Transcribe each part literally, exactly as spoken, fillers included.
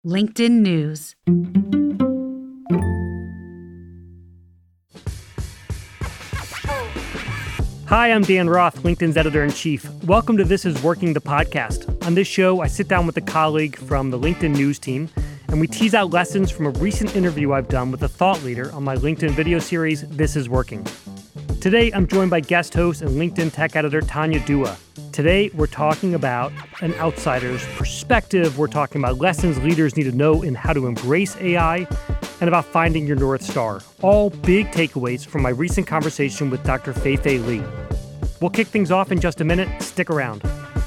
LinkedIn News. Hi, I'm Dan Roth, LinkedIn's editor-in-chief. Welcome to This Is Working, the podcast. On this show, I sit down with a colleague from the LinkedIn News team, and we tease out lessons from a recent interview I've done with a thought leader on my LinkedIn video series, This Is Working. Today, I'm joined by guest host and LinkedIn tech editor Tanya Dua. Today, we're talking about an outsider's perspective. We're talking about lessons leaders need to know in how to embrace A I, and about finding your North Star. All big takeaways from my recent conversation with Doctor Fei-Fei Li. We'll kick things off in just a minute. Stick around.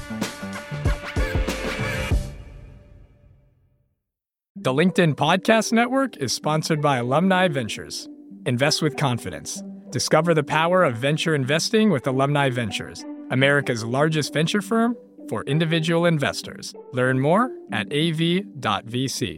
The LinkedIn Podcast Network is sponsored by Alumni Ventures. Invest with confidence. Discover the power of venture investing with Alumni Ventures, America's largest venture firm for individual investors. Learn more at a v dot v c.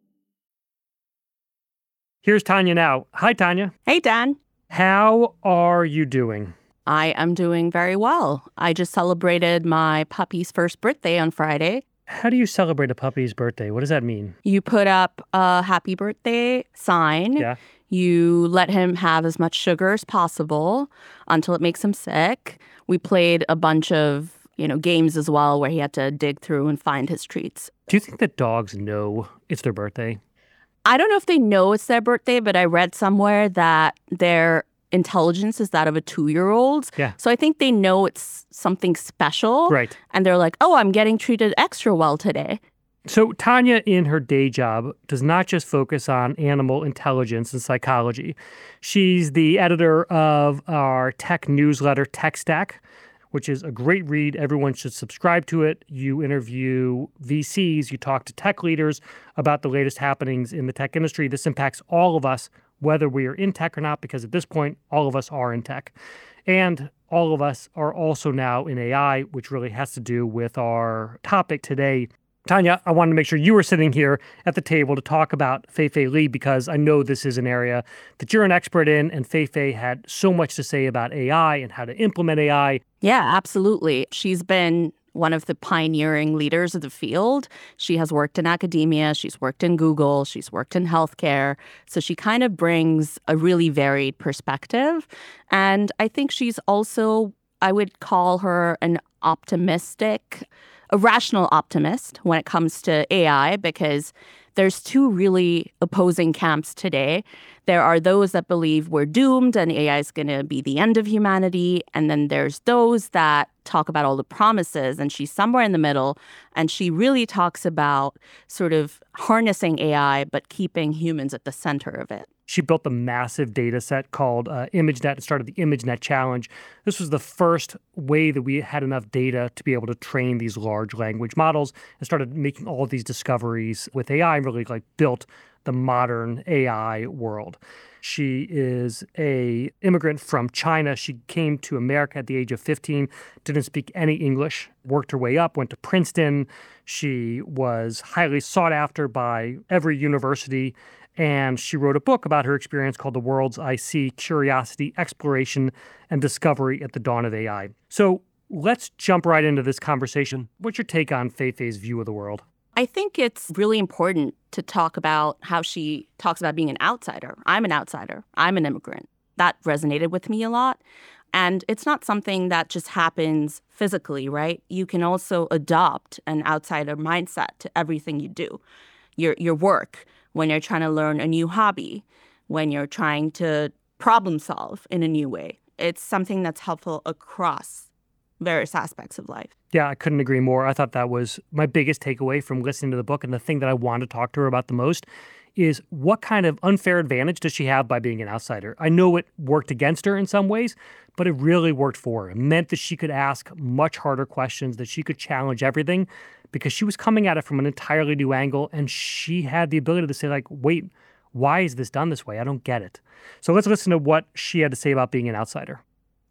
Here's Tanya now. Hi, Tanya. Hey, Dan. How are you doing? I am doing very well. I just celebrated my puppy's first birthday on Friday. How do you celebrate a puppy's birthday? What does that mean? You put up a happy birthday sign. Yeah. You let him have as much sugar as possible until it makes him sick. We played a bunch of, you know, games as well where he had to dig through and find his treats. Do you think that dogs know it's their birthday? I don't know if they know it's their birthday, but I read somewhere that their intelligence is that of a two-year-old. Yeah. So I think they know it's something special. Right. And they're like, oh, I'm getting treated extra well today. So Tanya, in her day job, does not just focus on animal intelligence and psychology. She's the editor of our tech newsletter, Tech Stack, which is a great read. Everyone should subscribe to it. You interview V Cs, you talk to tech leaders about the latest happenings in the tech industry. This impacts all of us, whether we are in tech or not, because at this point, all of us are in tech. And all of us are also now in A I, which really has to do with our topic today. Tanya, I wanted to make sure you were sitting here at the table to talk about Fei-Fei Li, because I know this is an area that you're an expert in, and Fei-Fei had so much to say about A I and how to implement A I. Yeah, absolutely. She's been one of the pioneering leaders of the field. She has worked in academia, she's worked in Google, she's worked in healthcare. So she kind of brings a really varied perspective. And I think she's also, I would call her an optimistic a rational optimist when it comes to A I, because there's two really opposing camps today. There are those that believe we're doomed and A I is going to be the end of humanity. And then there's those that talk about all the promises. And she's somewhere in the middle. And she really talks about sort of harnessing A I, but keeping humans at the center of it. She built a massive data set called uh, ImageNet and started the ImageNet Challenge. This was the first way that we had enough data to be able to train these large language models, and started making all of these discoveries with A I and really like built the modern A I world. She is a immigrant from China. She came to America at the age of fifteen, didn't speak any English, worked her way up, went to Princeton. She was highly sought after by every university. And she wrote a book about her experience called The Worlds I See, Curiosity, Exploration, and Discovery at the Dawn of A I. So let's jump right into this conversation. What's your take on Fei-Fei's view of the world? I think it's really important to talk about how she talks about being an outsider. I'm an outsider. I'm an immigrant. That resonated with me a lot. And it's not something that just happens physically, right? You can also adopt an outsider mindset to everything you do. Your your work, when you're trying to learn a new hobby, when you're trying to problem solve in a new way. It's something that's helpful across various aspects of life. Yeah, I couldn't agree more. I thought that was my biggest takeaway from listening to the book, and the thing that I wanted to talk to her about the most is what kind of unfair advantage does she have by being an outsider? I know it worked against her in some ways, but it really worked for her. It meant that she could ask much harder questions, that she could challenge everything, because she was coming at it from an entirely new angle, and she had the ability to say, like, wait, why is this done this way? I don't get it. So let's listen to what she had to say about being an outsider.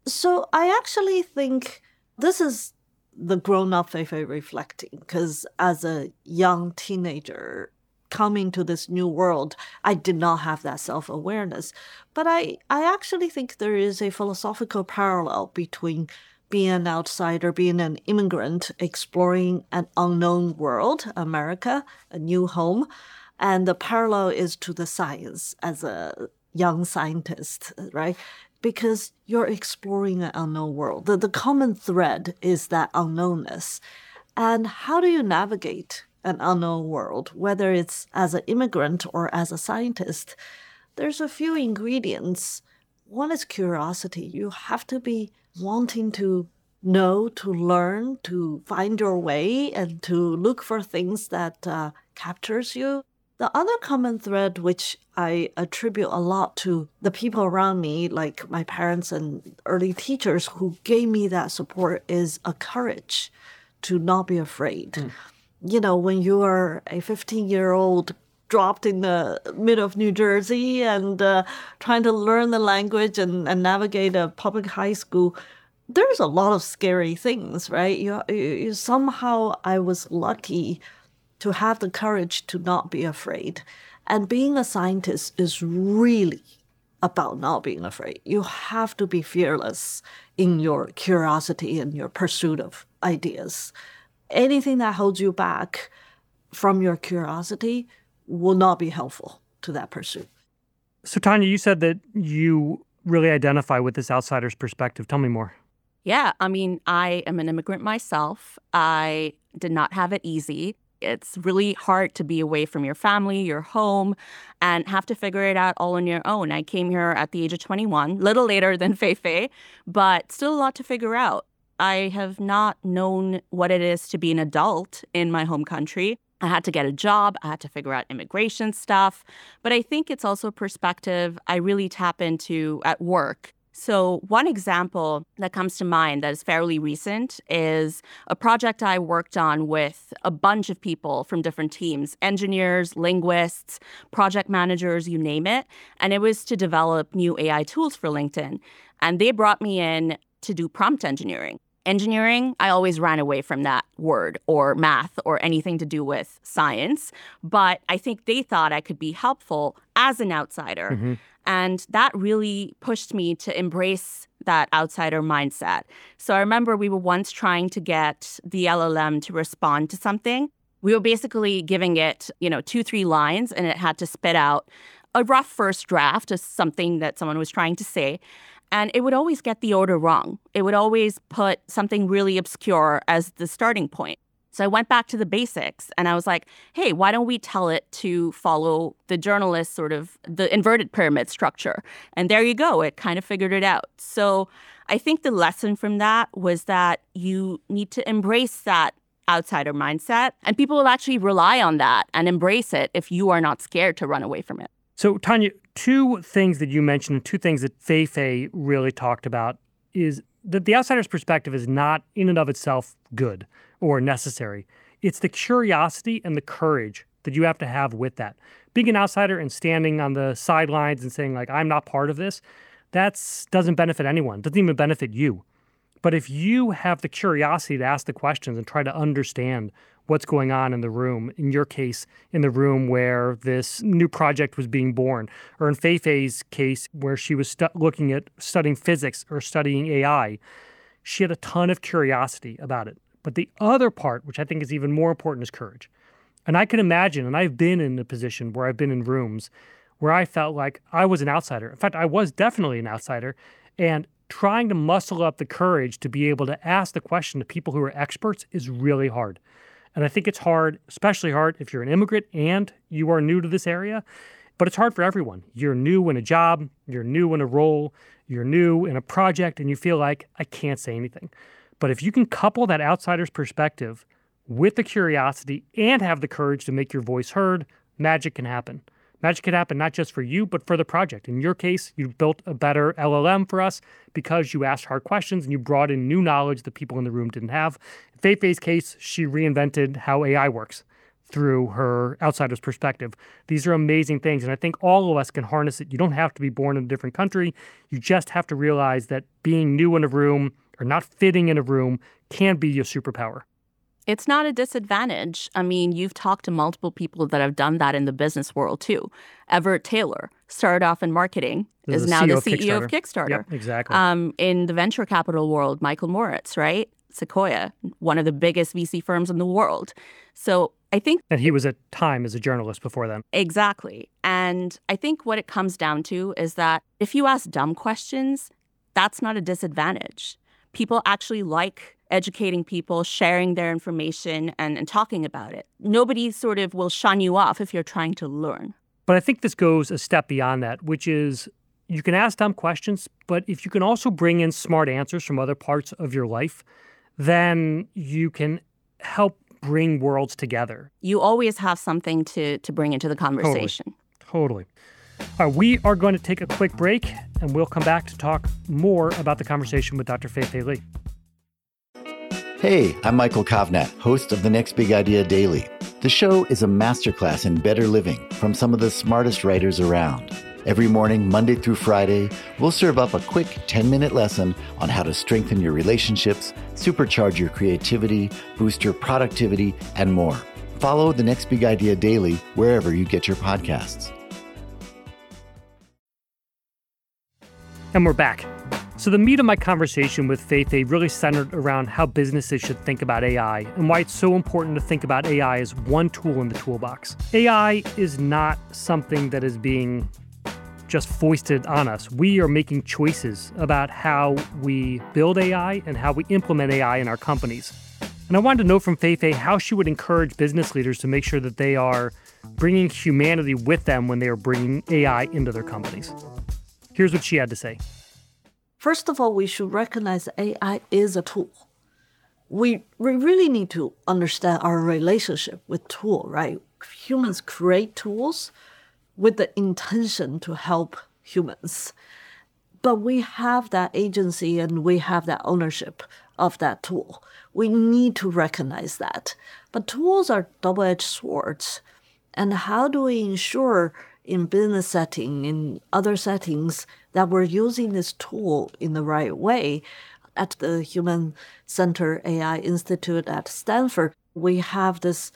So I actually think this is the grown-up Fei-Fei reflecting, because as a young teenager coming to this new world, I did not have that self-awareness. But I, I actually think there is a philosophical parallel between being an outsider, being an immigrant, exploring an unknown world, America, a new home. And the parallel is to the science as a young scientist, right? Because you're exploring an unknown world. The, the common thread is that unknownness. And how do you navigate an unknown world, whether it's as an immigrant or as a scientist? There's a few ingredients. One is curiosity. You have to be wanting to know, to learn, to find your way, and to look for things that uh, captures you. The other common thread, which I attribute a lot to the people around me, like my parents and early teachers who gave me that support, is a courage to not be afraid. Mm. You know, when you are a fifteen-year-old dropped in the middle of New Jersey and uh, trying to learn the language and, and navigate a public high school, there's a lot of scary things, right? You, you, somehow I was lucky to have the courage to not be afraid. And being a scientist is really about not being afraid. You have to be fearless in your curiosity and your pursuit of ideas. Anything that holds you back from your curiosity will not be helpful to that pursuit. So, Tanya, you said that you really identify with this outsider's perspective. Tell me more. Yeah, I mean, I am an immigrant myself. I did not have it easy. It's really hard to be away from your family, your home, and have to figure it out all on your own. I came here at the age of twenty-one, a little later than Fei Fei, but still a lot to figure out. I have not known what it is to be an adult in my home country. I had to get a job. I had to figure out immigration stuff. But I think it's also perspective I really tap into at work. So one example that comes to mind that is fairly recent is a project I worked on with a bunch of people from different teams, engineers, linguists, project managers, you name it. And it was to develop new A I tools for LinkedIn. And they brought me in to do prompt engineering. Engineering, I always ran away from that word, or math, or anything to do with science. But I think they thought I could be helpful as an outsider. Mm-hmm. And that really pushed me to embrace that outsider mindset. So I remember we were once trying to get the L L M to respond to something. We were basically giving it, you know, two, three lines, and it had to spit out a rough first draft of something that someone was trying to say. And it would always get the order wrong. It would always put something really obscure as the starting point. So I went back to the basics and I was like, hey, why don't we tell it to follow the journalist sort of the inverted pyramid structure? And there you go. It kind of figured it out. So I think the lesson from that was that you need to embrace that outsider mindset, and people will actually rely on that and embrace it if you are not scared to run away from it. So Tanya, two things that you mentioned, two things that Fei Fei really talked about is that the outsider's perspective is not in and of itself good or necessary. It's the curiosity and the courage that you have to have with that. Being an outsider and standing on the sidelines and saying, like, I'm not part of this, that doesn't benefit anyone. Doesn't even benefit you. But if you have the curiosity to ask the questions and try to understand what's going on in the room, in your case, in the room where this new project was being born, or in Fei Fei's case, where she was stu- looking at studying physics or studying A I, she had a ton of curiosity about it. But the other part, which I think is even more important, is courage. And I can imagine, and I've been in a position where I've been in rooms where I felt like I was an outsider. In fact, I was definitely an outsider. And trying to muscle up the courage to be able to ask the question to people who are experts is really hard. And I think it's hard, especially hard if you're an immigrant and you are new to this area. But it's hard for everyone. You're new in a job, you're new in a role, you're new in a project, and you feel like, I can't say anything. But if you can couple that outsider's perspective with the curiosity and have the courage to make your voice heard, magic can happen. Magic can happen not just for you, but for the project. In your case, you built a better L L M for us because you asked hard questions and you brought in new knowledge that people in the room didn't have. In Fei Fei's case, she reinvented how A I works through her outsider's perspective. These are amazing things, and I think all of us can harness it. You don't have to be born in a different country. You just have to realize that being new in a room or not fitting in a room can be your superpower. It's not a disadvantage. I mean, you've talked to multiple people that have done that in the business world, too. Everett Taylor started off in marketing, is now the C E O of Kickstarter. Yep, exactly. Um, in the venture capital world, Michael Moritz, right? Sequoia, one of the biggest V C firms in the world. So I think... And he was at Time as a journalist before then. Exactly. And I think what it comes down to is that if you ask dumb questions, that's not a disadvantage. People actually like educating people, sharing their information, and, and talking about it. Nobody sort of will shun you off if you're trying to learn. But I think this goes a step beyond that, which is you can ask dumb questions, but if you can also bring in smart answers from other parts of your life, then you can help bring worlds together. You always have something to, to bring into the conversation. Totally. totally. All right, we are going to take a quick break, and we'll come back to talk more about the conversation with Doctor Fei-Fei Li. Hey, I'm Michael Kovnat, host of The Next Big Idea Daily. The show is a masterclass in better living from some of the smartest writers around. Every morning, Monday through Friday, we'll serve up a quick ten-minute lesson on how to strengthen your relationships, supercharge your creativity, boost your productivity, and more. Follow The Next Big Idea Daily wherever you get your podcasts. And we're back. So the meat of my conversation with Fei-Fei really centered around how businesses should think about A I and why it's so important to think about A I as one tool in the toolbox. A I is not something that is being just foisted on us. We are making choices about how we build A I and how we implement A I in our companies. And I wanted to know from Fei-Fei how she would encourage business leaders to make sure that they are bringing humanity with them when they are bringing A I into their companies. Here's what she had to say. First of all, we should recognize A I is a tool. We, we really need to understand our relationship with tool, right? Humans create tools with the intention to help humans. But we have that agency and we have that ownership of that tool. We need to recognize that. But tools are double-edged swords. And how do we ensure in business setting, in other settings, that we're using this tool in the right way? At the Human Centered A I Institute at Stanford, we have this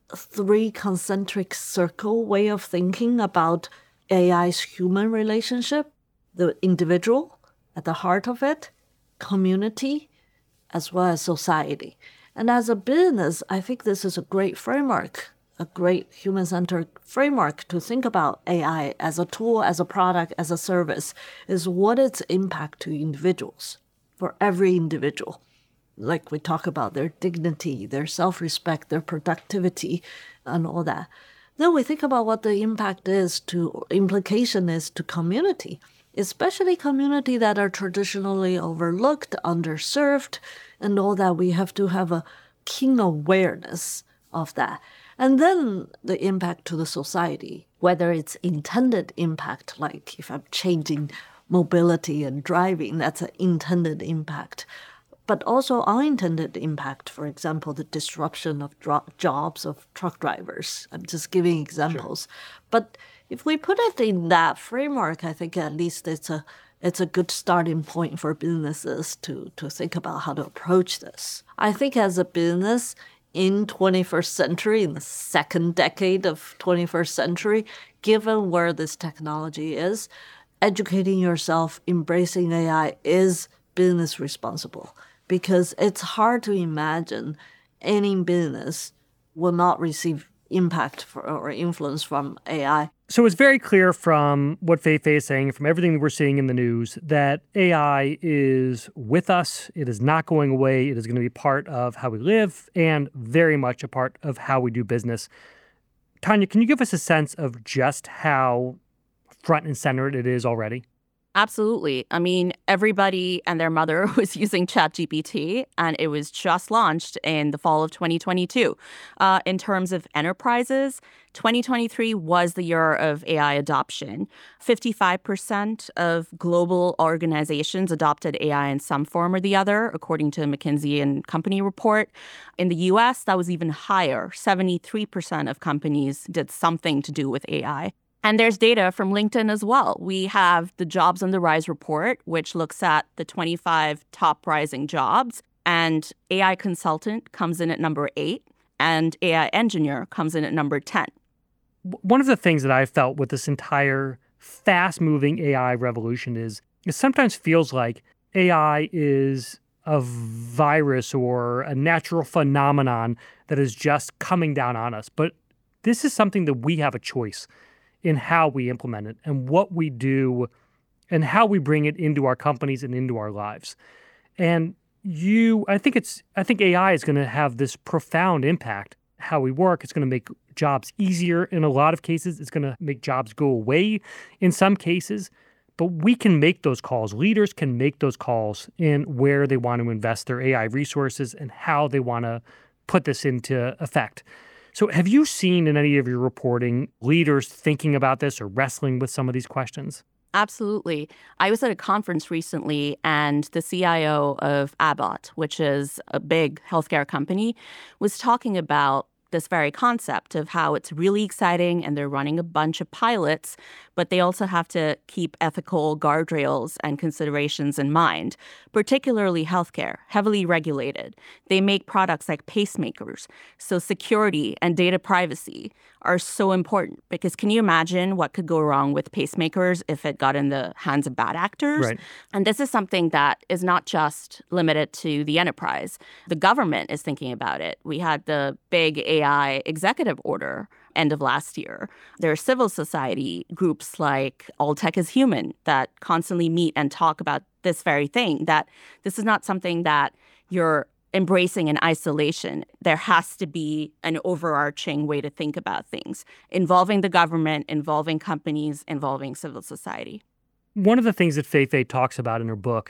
three concentric circle way of thinking about A I's human relationship, the individual at the heart of it, community, as well as society. And as a business, I think this is a great framework, a great human-centered framework to think about A I as a tool, as a product, as a service, is what its impact to individuals, for every individual. Like we talk about their dignity, their self-respect, their productivity, and all that. Then we think about what the impact is to, implication is to community, especially community that are traditionally overlooked, underserved, and all that. We have to have a keen awareness of that. And then the impact to the society, whether it's intended impact, like if I'm changing mobility and driving, that's an intended impact. But also unintended impact, for example, the disruption of dro- jobs of truck drivers. I'm just giving examples. Sure. But if we put it in that framework, I think at least it's a it's a good starting point for businesses to, to think about how to approach this. I think as a business, in twenty-first century, in the second decade of twenty-first century, given where this technology is, educating yourself, embracing A I is business responsible, because it's hard to imagine any business will not receive impact for, or influence from A I. So it's very clear from what Fei-Fei is saying, from everything that we're seeing in the news, that A I is with us. It is not going away. It is going to be part of how we live and very much a part of how we do business. Tanya, can you give us a sense of just how front and center it is already? Absolutely. I mean, everybody and their mother was using ChatGPT, and it was just launched in the fall of twenty twenty-two. Uh, in terms of enterprises, twenty twenty-three was the year of A I adoption. fifty-five percent of global organizations adopted A I in some form or the other, according to a McKinsey and Company report. In the U S, that was even higher. seventy-three percent of companies did something to do with A I. And there's data from LinkedIn as well. We have the Jobs on the Rise report, which looks at the twenty-five top rising jobs. And A I consultant comes in at number eight, and A I engineer comes in at number ten. One of the things that I felt with this entire fast-moving A I revolution is it sometimes feels like A I is a virus or a natural phenomenon that is just coming down on us. But this is something that we have a choice in how we implement it and what we do and how we bring it into our companies and into our lives. And you, I think it's, I think A I is going to have this profound impact. How we work, it's going to make jobs easier in a lot of cases. It's going to make jobs go away in some cases. But we can make those calls. Leaders can make those calls in where they want to invest their A I resources and how they want to put this into effect. So have you seen in any of your reporting leaders thinking about this or wrestling with some of these questions? Absolutely. I was at a conference recently, and the C I O of Abbott, which is a big healthcare company, was talking about this very concept of how it's really exciting and they're running a bunch of pilots, but they also have to keep ethical guardrails and considerations in mind, particularly healthcare, heavily regulated. They make products like pacemakers, so security and data privacy are so important because can you imagine what could go wrong with pacemakers if it got in the hands of bad actors? Right. And this is something that is not just limited to the enterprise. The government is thinking about it. We had the big A I executive order end of last year. There are civil society groups like All Tech is Human that constantly meet and talk about this very thing, that this is not something that you're embracing in isolation. There has to be an overarching way to think about things, involving the government, involving companies, involving civil society. One of the things that Fei-Fei talks about in her book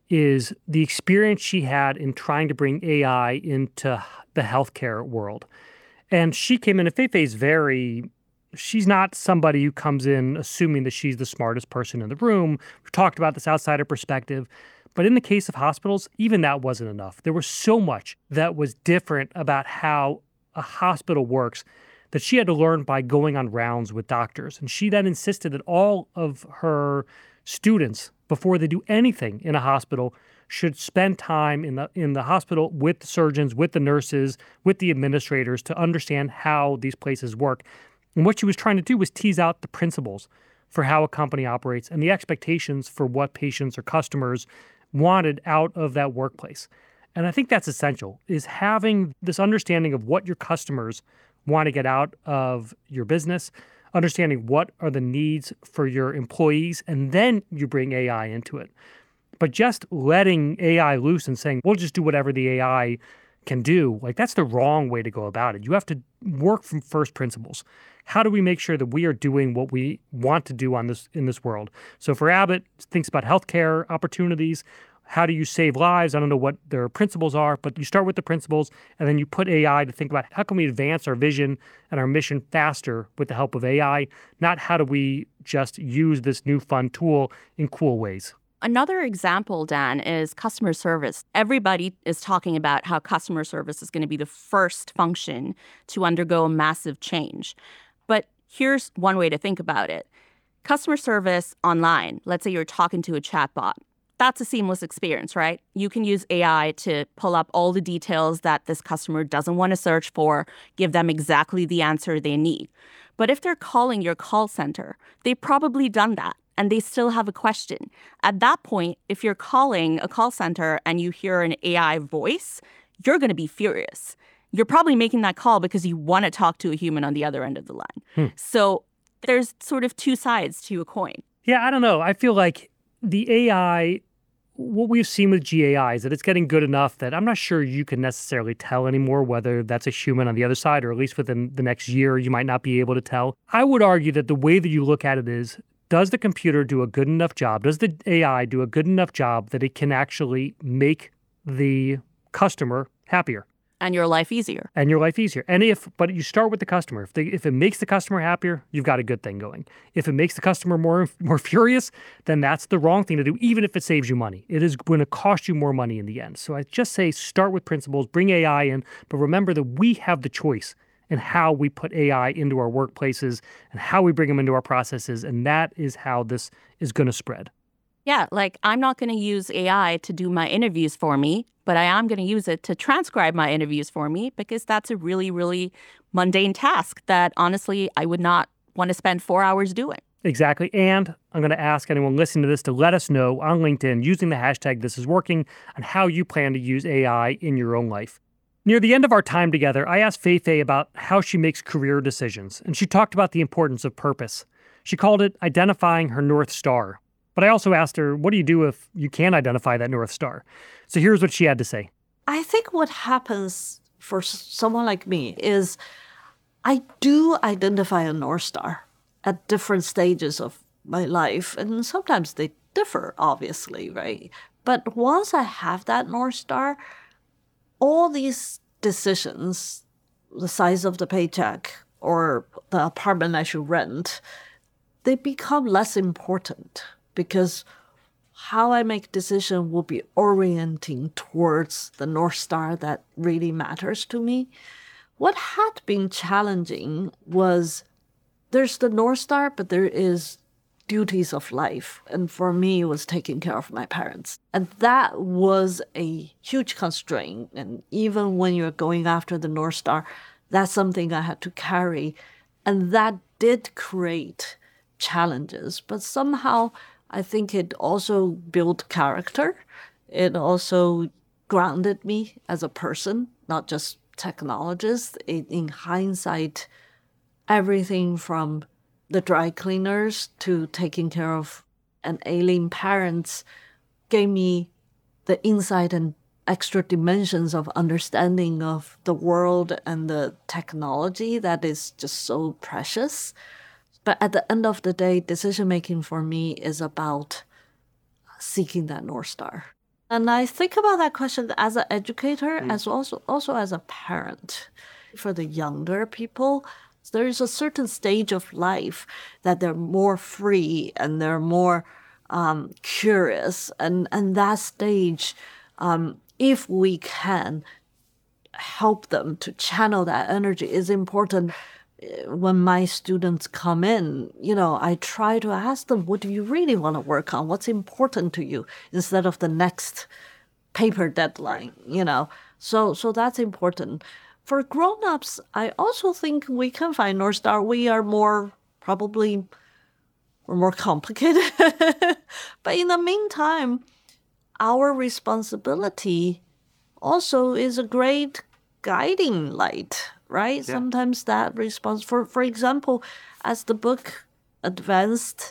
is the experience she had in trying to bring A I into the healthcare world. And she came in, and Fei-Fei is very, she's not somebody who comes in assuming that she's the smartest person in the room. We've talked about this outsider perspective. But in the case of hospitals, even that wasn't enough. There was so much that was different about how a hospital works that she had to learn by going on rounds with doctors. And she then insisted that all of her students, before they do anything in a hospital, should spend time in the in the hospital with the surgeons, with the nurses, with the administrators to understand how these places work. And what she was trying to do was tease out the principles for how a company operates and the expectations for what patients or customers wanted out of that workplace. And I think that's essential, is having this understanding of what your customers want to get out of your business, understanding what are the needs for your employees, and then you bring A I into it. But just letting A I loose and saying, we'll just do whatever the A I can do, like that's the wrong way to go about it. You have to work from first principles. How do we make sure that we are doing what we want to do on this in this world? So for Abbott, thinks about healthcare opportunities. How do you save lives? I don't know what their principles are, but you start with the principles, and then you put A I to think about how can we advance our vision and our mission faster with the help of A I, not how do we just use this new fun tool in cool ways. Another example, Dan, is customer service. Everybody is talking about how customer service is going to be the first function to undergo a massive change. But here's one way to think about it. Customer service online, let's say you're talking to a chatbot. That's a seamless experience, right? You can use A I to pull up all the details that this customer doesn't want to search for, give them exactly the answer they need. But if they're calling your call center, they've probably done that, and they still have a question. At that point, if you're calling a call center and you hear an A I voice, you're going to be furious. You're probably making that call because you want to talk to a human on the other end of the line. Hmm. So there's sort of two sides to a coin. Yeah, I don't know. I feel like the A I, what we've seen with G A I is that it's getting good enough that I'm not sure you can necessarily tell anymore whether that's a human on the other side, or at least within the next year, you might not be able to tell. I would argue that the way that you look at it is, does the computer do a good enough job? Does the A I do a good enough job that it can actually make the customer happier? And your life easier. And your life easier. And if, but you start with the customer. If, they, if it makes the customer happier, you've got a good thing going. If it makes the customer more more furious, then that's the wrong thing to do, even if it saves you money. It is going to cost you more money in the end. So I just say start with principles, bring A I in, but remember that we have the choice in how we put A I into our workplaces and how we bring them into our processes. And that is how this is going to spread. Yeah, like I'm not going to use A I to do my interviews for me, but I am going to use it to transcribe my interviews for me because that's a really, really mundane task that honestly I would not want to spend four hours doing. Exactly. And I'm going to ask anyone listening to this to let us know on LinkedIn using the hashtag This Is Working on how you plan to use A I in your own life. Near the end of our time together, I asked Fei-Fei about how she makes career decisions, and she talked about the importance of purpose. She called it identifying her North Star. But I also asked her, what do you do if you can't identify that North Star? So here's what she had to say. I think what happens for someone like me is I do identify a North Star at different stages of my life. And sometimes they differ, obviously, right? But once I have that North Star, all these decisions, the size of the paycheck or the apartment I should rent, they become less important because how I make decision will be orienting towards the North Star that really matters to me. What had been challenging was there's the North Star, but there is duties of life. And for me, it was taking care of my parents. And that was a huge constraint. And even when you're going after the North Star, that's something I had to carry. And that did create challenges. But somehow, I think it also built character. It also grounded me as a person, not just technologist. In, in hindsight, everything from the dry cleaners to taking care of an ailing parents gave me the insight and extra dimensions of understanding of the world and the technology that is just so precious. But at the end of the day, decision-making for me is about seeking that North Star. And I think about that question as an educator, mm. as also, also as a parent. For the younger people, there is a certain stage of life that they're more free and they're more um, curious. And, and that stage, um, if we can help them to channel that energy, is important. When my students come in, you know, I try to ask them, what do you really want to work on? What's important to you? Instead of the next paper deadline, you know. So, so that's important. For grown-ups, I also think we can find North Star. We are more, probably, we're more complicated. But in the meantime, our responsibility also is a great guiding light, right? Yeah. Sometimes that response, for, for example, as the book advanced,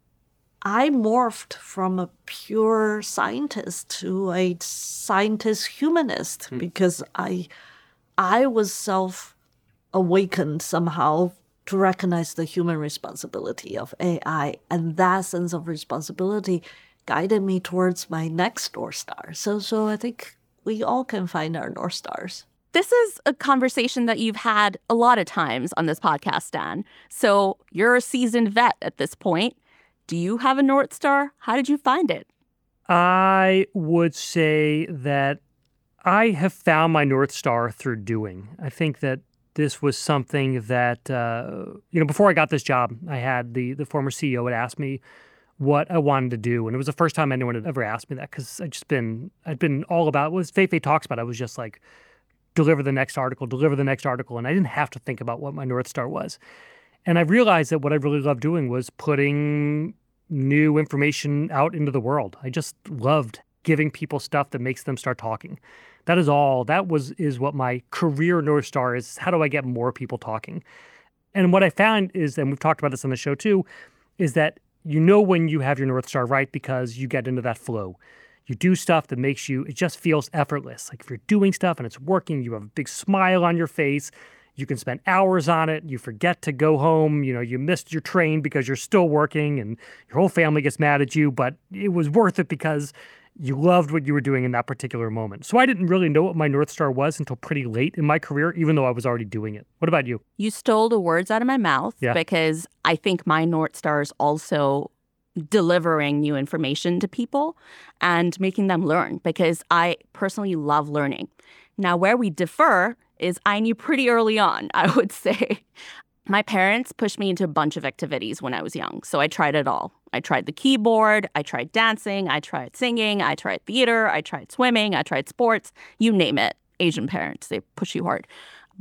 I morphed from a pure scientist to a scientist humanist hmm. because I... I was self-awakened somehow to recognize the human responsibility of A I. And that sense of responsibility guided me towards my next North Star. So, so I think we all can find our North Stars. This is a conversation that you've had a lot of times on this podcast, Dan. So you're a seasoned vet at this point. Do you have a North Star? How did you find it? I would say that I have found my North Star through doing. I think that this was something that, uh, you know, before I got this job, I had the the former C E O had asked me what I wanted to do. And it was the first time anyone had ever asked me that because I'd just been, I'd been all about, what Fei-Fei talks about, I was just like, deliver the next article, deliver the next article. And I didn't have to think about what my North Star was. And I realized that what I really loved doing was putting new information out into the world. I just loved giving people stuff that makes them start talking. That is all. That was is what my career North Star is. How do I get more people talking? And what I found is, and we've talked about this on the show too, is that you know when you have your North Star right because you get into that flow. You do stuff that makes you, it just feels effortless. Like if you're doing stuff and it's working, you have a big smile on your face. You can spend hours on it. You forget to go home. You know, you missed your train because you're still working and your whole family gets mad at you, but it was worth it because you loved what you were doing in that particular moment. So I didn't really know what my North Star was until pretty late in my career, even though I was already doing it. What about you? You stole the words out of my mouth yeah. because I think my North Star is also delivering new information to people and making them learn because I personally love learning. Now, where we differ is I knew pretty early on, I would say. My parents pushed me into a bunch of activities when I was young, so I tried it all. I tried the keyboard, I tried dancing, I tried singing, I tried theater, I tried swimming, I tried sports, you name it. Asian parents, they push you hard.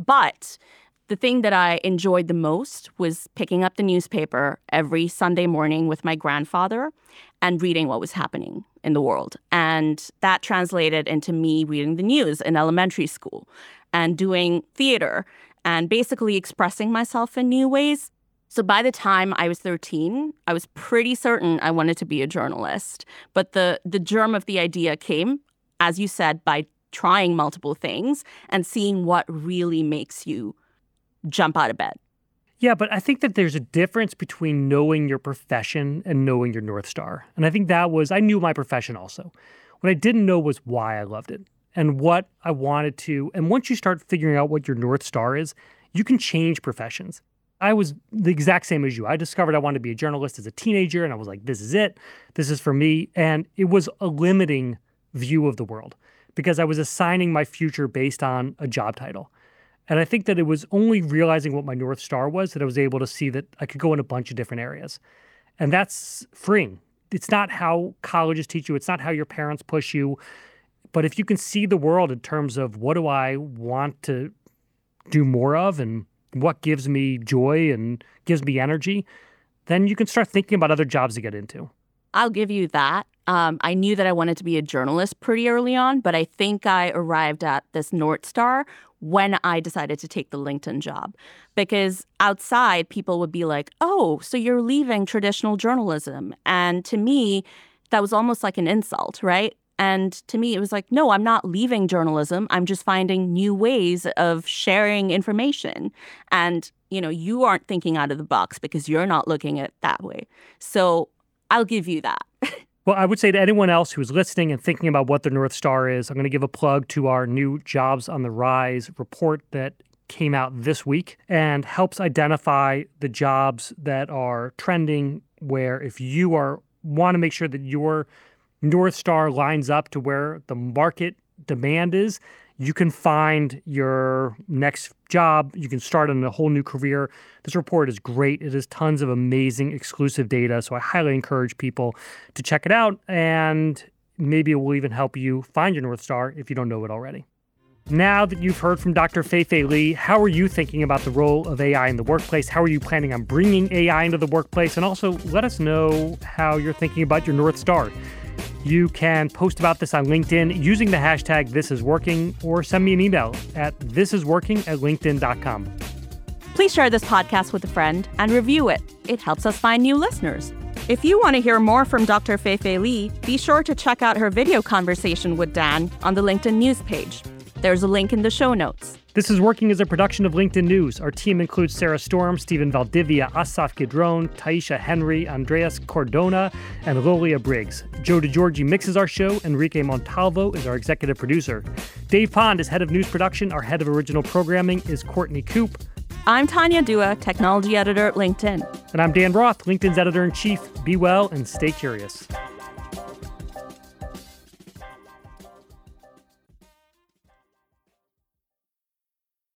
But the thing that I enjoyed the most was picking up the newspaper every Sunday morning with my grandfather and reading what was happening in the world. And that translated into me reading the news in elementary school and doing theater and basically expressing myself in new ways. So by the time I was thirteen, I was pretty certain I wanted to be a journalist. But the, the germ of the idea came, as you said, by trying multiple things and seeing what really makes you jump out of bed. Yeah, but I think that there's a difference between knowing your profession and knowing your North Star. And I think that was, I knew my profession also. What I didn't know was why I loved it and what I wanted to. And once you start figuring out what your North Star is, you can change professions. I was the exact same as you. I discovered I wanted to be a journalist as a teenager, and I was like, this is it. This is for me. And it was a limiting view of the world because I was assigning my future based on a job title. And I think that it was only realizing what my North Star was that I was able to see that I could go in a bunch of different areas. And that's freeing. It's not how colleges teach you. It's not how your parents push you. But if you can see the world in terms of what do I want to do more of and what gives me joy and gives me energy, then you can start thinking about other jobs to get into. I'll give you that. Um, I knew that I wanted to be a journalist pretty early on, but I think I arrived at this North Star when I decided to take the LinkedIn job. Because outside, people would be like, oh, so you're leaving traditional journalism. And to me, that was almost like an insult, right? And to me, it was like, no, I'm not leaving journalism. I'm just finding new ways of sharing information. And, you know, you aren't thinking out of the box because you're not looking at it that way. So I'll give you that. Well, I would say to anyone else who's listening and thinking about what their North Star is, I'm going to give a plug to our new Jobs on the Rise report that came out this week and helps identify the jobs that are trending, where if you are want to make sure that your North Star lines up to where the market demand is, you can find your next job. You can start on a whole new career. This report is great. It has tons of amazing exclusive data. So I highly encourage people to check it out. And maybe it will even help you find your North Star if you don't know it already. Now that you've heard from Doctor Fei-Fei Li, how are you thinking about the role of A I in the workplace? How are you planning on bringing A I into the workplace? And also let us know how you're thinking about your North Star. You can post about this on LinkedIn using the hashtag ThisIsWorking or send me an email at thisisworking at linkedin dot com. Please share this podcast with a friend and review it. It helps us find new listeners. If you want to hear more from Doctor Fei-Fei Li, be sure to check out her video conversation with Dan on the LinkedIn news page. There's a link in the show notes. This is Working as a production of LinkedIn News. Our team includes Sarah Storm, Stephen Valdivia, Asaf Gidron, Taisha Henry, Andreas Cordona, and Lolia Briggs. Joe DeGiorgi mixes our show. Enrique Montalvo is our executive producer. Dave Pond is head of news production. Our head of original programming is Courtney Coop. I'm Tanya Dua, technology editor at LinkedIn. And I'm Dan Roth, LinkedIn's editor-in-chief. Be well and stay curious.